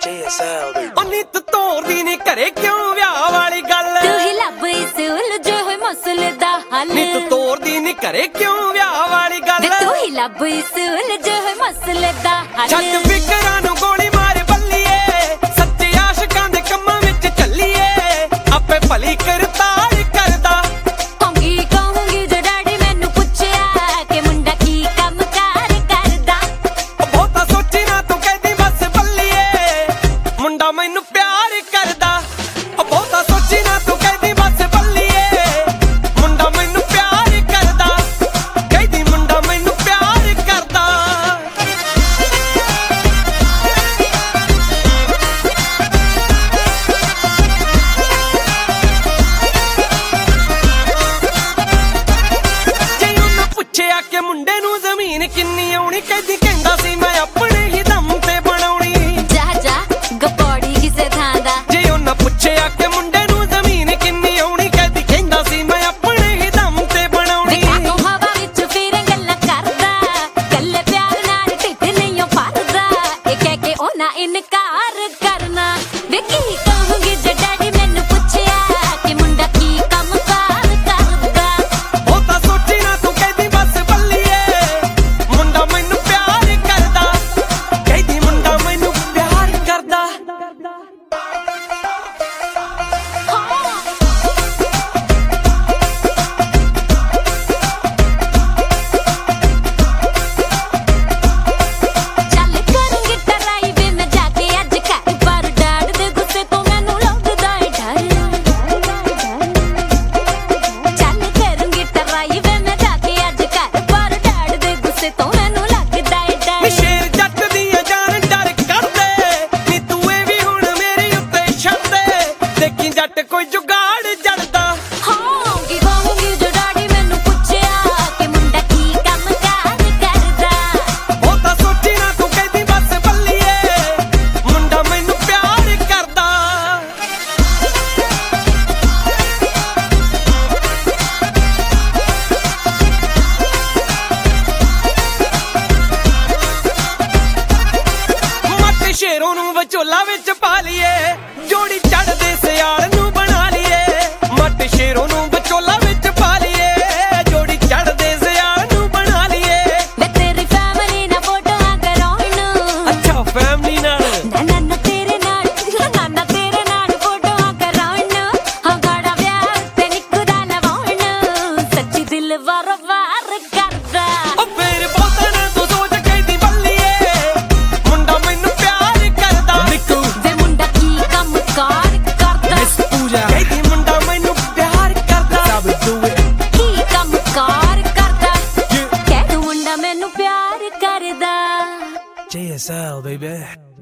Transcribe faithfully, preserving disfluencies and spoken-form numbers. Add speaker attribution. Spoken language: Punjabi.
Speaker 1: ਨਿੱਤ ਤੋਰਦੀ ਨੀ ਘਰੇ ਕਿਉਂ ਵਿਆਹ ਵਾਲੀ ਗੱਲ
Speaker 2: ਤੂੰ ਹੀ ਲੱਭ ਇਸ ਉਲਝੇ ਹੋਏ ਮਸਲੇ ਦਾ ਹੱਲ
Speaker 1: ਨਿੱਤ ਤੋਰਦੀ ਨੀ ਘਰੇ ਕਿਉਂ ਵਿਆਹ ਵਾਲੀ ਗੱਲ
Speaker 2: ਤੂੰ ਹੀ ਲੱਭ ਇਸ ਉਲਝੇ ਹੋਏ ਮਸਲੇ ਦਾ ਹੱਲ
Speaker 1: ਛੱਡ ਫਿਕਰਾਂ ਨੂੰ ਗੋਲੀ ਮਾਰ ਬੱਲੀਏ ਸੱਚੇ ਆਸ਼ਿਕਾਂ ਦੇ ਕੰਮਾਂ ਵਿੱਚ ਚੱਲੀਏ ਆਪੇ ਭਲੀ ਕਰਤਾਰ ਕਰਦਾ
Speaker 2: ਕਹੂੰਗੀ ਕਹੂੰਗੀ ਜੋ ਡੈਡੀ ਮੈਨੂੰ ਪੁੱਛਿਆ ਕਿ ਮੁੰਡਾ ਕੀ ਕੰਮ ਕਾਰ ਕਰਦਾ
Speaker 1: ਬਹੁਤਾ ਸੋਚੀ ਨਾ ਤੂੰ ਕਹਿੰਦੀ ਬਸ ਬੱਲੀਏ ਮੁੰਡਾ ਮੈਨੂੰ ਪਿਆਰ ਕਰਦਾ ਬਹੁਤਾ ਸੋਚੀ ਨਾ ਤੂੰ ਕਹਿੰਦੀ ਬਸ ਬੱਲੀਏ ਮੁੰਡਾ ਮੈਨੂੰ ਪਿਆਰ ਕਰਦਾ ਕਹਿੰਦੀ ਮੁੰਡਾ ਮੈਨੂੰ ਪਿਆਰ ਕਰਦਾ ਜੇ ਉਹਨੂੰ ਪੁੱਛਿਆ ਕਿ ਮੁੰਡੇ ਨੂੰ ਜ਼ਮੀਨ ਕਿੰਨੀ ਆਉਣੀ ਕਹਿੰਦੀ ਕਹਿੰਦਾ ਸੀ ਮੈਂ ਆਪਣੇ ਹੀ ਦਮ ਤੇ ਬਣਾਉਣੀ
Speaker 2: ਜਾ ਜਾ ਗਪੌੜੀ ਕਿਸੇ ਥਾਂ ਦਾ
Speaker 1: ਜੇ ਉਹਨਾਂ ਪੁੱਛਿਆ ਕਿ ਮੁੰਡੇ ਨੂੰ ਜ਼ਮੀਨ ਕਿੰਨੀ ਆਉਣੀ ਕਹਿੰਦੀ ਕਹਿੰਦਾ ਸੀ ਮੈਂ ਆਪਣੇ ਹੀ ਦਮ ਤੇ ਬਣਾਉਣੀ
Speaker 2: ਤੂੰ ਹਵਾ ਵਿੱਚ ਫਿਰ ਗੱਲਾਂ ਕਰਦਾ ਕੱਲੇ ਪਿਆਰ ਨਾਲ ਢਿੱਡ ਨਹੀਂ ਉਹ ਭਰਦਾ ਇਹ ਕਹਿ ਕੇ ਉਹਨਾਂ ਇਨਕਾਰ ਕਰਨਾ ਵੇ ਕੀ ਕਹੂੰਗੀ ਜੇ ਡੈਡੀ ਮੈਨੂੰ ਪੁੱਛਿਆ ਕਿ ਮੁੰਡਾ ਕੀ ਕੰਮ ਕਾਰ ਕਰਦਾ
Speaker 1: ਉਹ ਤਾਂ ਸੋਚੀ ਨਾ ਤੂੰ ਕਹਿੰਦੀ ਬਸ ਬੱਲੀਏ ਮੁੰਡਾ ਮੈਨੂੰ ਪਿਆਰ ਕਰਦਾ ਕਹਿੰਦੀ ਮੁੰਡਾ ਮੈਨੂੰ ਪਿਆਰ ਕਰਦਾ
Speaker 2: ਚੱਲ ਕਰੂੰਗੀ ਟਰਾਈ ਵੇ ਮੈਂ ਜਾ ਕੇ ਅੱਜ ਘਰ ਪਰ ਡੈਡ ਦੇ ਗੁੱਸੇ ਤੋਂ ਮੈਨੂੰ ਲੱਗਦਾ ਏ ਡਰ ਚੱਲ ਕਰੂੰਗੀ ਟਰਾਈ ਵੇ ਮੈਂ ਜਾ ਕੇ ਅੱਜ ਘਰ ਪਰ ਡੈਡ ਦੇ ਗੁੱਸੇ ਤੋਂ ਮੈਨੂੰ ਲੱਗਦਾ ਏ
Speaker 1: ਨੀ
Speaker 2: ਡਰ
Speaker 1: ਸ਼ੇਰ ਜੱਟ ਦੀਆਂ ਜਾਨ ਡਰ ਕਰਦੇ ਨੀ ਤੂੰ ਇਹ ਵੀ ਹੁਣ ਮੇਰੇ ਉੱਤੇ ਛੱਡ ਦੇ ਦੇਖੀ ਜੱਟ ਕੋਈ ਜੁਗਾੜ ਜੜਦਾ
Speaker 2: ਹੋਊਂਗੀ ਹੋਊਂਗੀ ਜੋ ਡੈਡੀ ਮੈਨੂੰ ਪੁੱਛਿਆ ਕਿ ਮੁੰਡਾ ਕੀ ਕੰਮ ਕਾਰ ਕਰਦਾ
Speaker 1: ਉਹ ਤਾਂ ਸੋਚੀ ਨਾ ਤੂੰ ਕਹਿੰਦੀ ਬਸ ਬੱਲੀਏ ਮੁੰਡਾ ਮੈਨੂੰ ਪਿਆਰ ਕਰਦਾ ਮੱਟ ਸ਼ੇਰੋਂ ਨੂੰ ਵਿਚੋਲਾ ਵਿੱਚ ਪਾ ਲਈਏ ਜੋੜੀ ਚੜਦੇ ਸਿਆਲ ਨੂੰ ਬਣਾ ਲਈਏ ਮੱਟ ਸ਼ੇਰੋਂ ਨੂੰ ਵਿਚੋਲਾ ਵਿੱਚ ਪਾ ਲਈਏ ਜੋੜੀ ਚੜਦੇ ਸਿਆਲ ਨੂੰ ਬਣਾ ਲਈਏ
Speaker 2: ਵੇ ਤੇਰੀ ਫੈਮਿਲੀ ਨਾਲ ਫੋਟੋਆਂ ਕਰਾਉਣ ਨੂੰ
Speaker 1: ਅੱਛਾ ਫੈਮਿਲੀ ਨਾਲ
Speaker 2: ਨਾ ਨਾ ਨਾ ਤੇਰੇ ਨਾਲ ਨਾ ਨਾ ਤੇਰੇ ਨਾਲ ਫੋਟੋਆਂ ਕਰਾਉਣ ਨੂੰ ਹਾਂ ਗਾੜਾ ਵਿਆਹ ਤੇ ਨਿੱਕਦਾ ਲਵਾਉਣ ਸੱਚੀ ਦਿਲ ਵਾਰ ਵਾਰ ਕਰਦਾ
Speaker 1: ਉਹ ਫੇਰ ਬਹੁਤਾ ਨਾ ਤੂੰ ਸੋਚ ਕਹਿੰਦੀ ਬੱਲੀਏ ਮੁੰਡਾ ਮੈਨੂੰ ਪਿਆਰ ਕਰਦਾ ਨਿੱਕੂ
Speaker 2: ਵੇ ਮੁੰਡਾ ਕੀ ਕੰਮ ਕਾਰ ਕਰਦਾ
Speaker 1: ਪੂਜਾ ਕਹਿੰਦੀ ਮੁੰਡਾ ਮੈਨੂੰ ਪਿਆਰ ਕਰਦਾ ਸਭ ਤੂੰ
Speaker 2: ਕੀ ਕੰਮ ਕਾਰ ਕਰਦਾ ਕਹਿ ਤੂੰ ਮੁੰਡਾ ਮੈਨੂੰ ਪਿਆਰ ਕਰਦਾ
Speaker 1: J S L baby